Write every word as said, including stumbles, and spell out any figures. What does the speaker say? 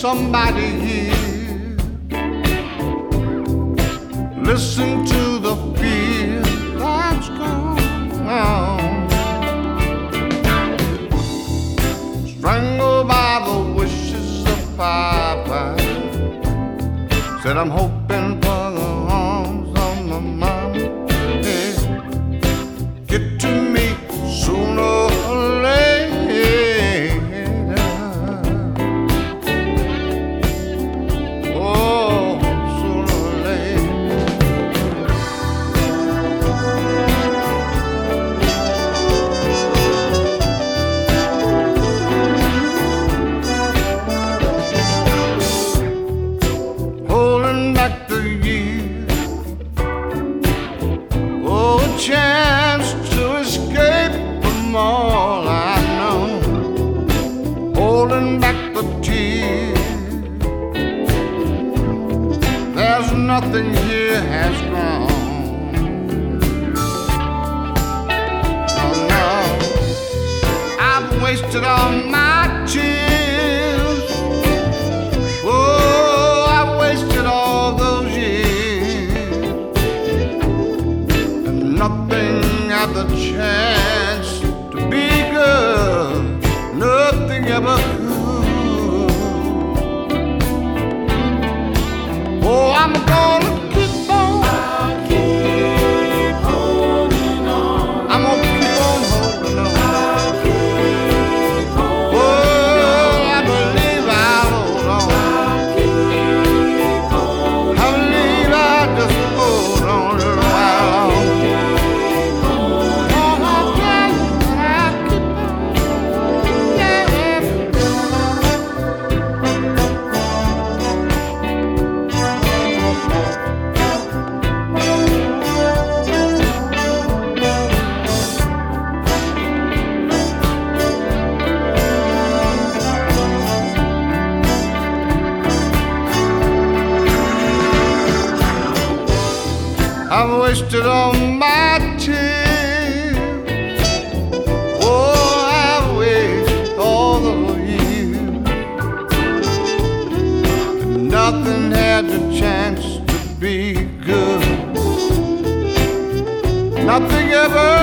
somebody here. Listen to the fear that's gone on. Strangled by the wishes of Papa. Said I'm hoping for the arms of my mama. Yeah. Get to me sooner or later. Oh, sooner or later. Holding back the years. Oh, a chance to escape from all I know. Holding back the tears. There's nothing here has grown. Oh no, I've wasted all my tears. Oh, I've wasted all those years. And nothing had the chance to be good. Nothing ever could. Oh, I'm gonna keep on. I'll keep holding on. I'm gonna keep on holding on. I'll keep holding Oh, I believe I'll hold on. I'll keep holding I believe I'll just hold on a little while longer. Oh, I'll tell you that I'll keep on. Yeah. I've wasted all my tears. Oh, I've wasted all the years. And nothing had the chance to be good. Nothing ever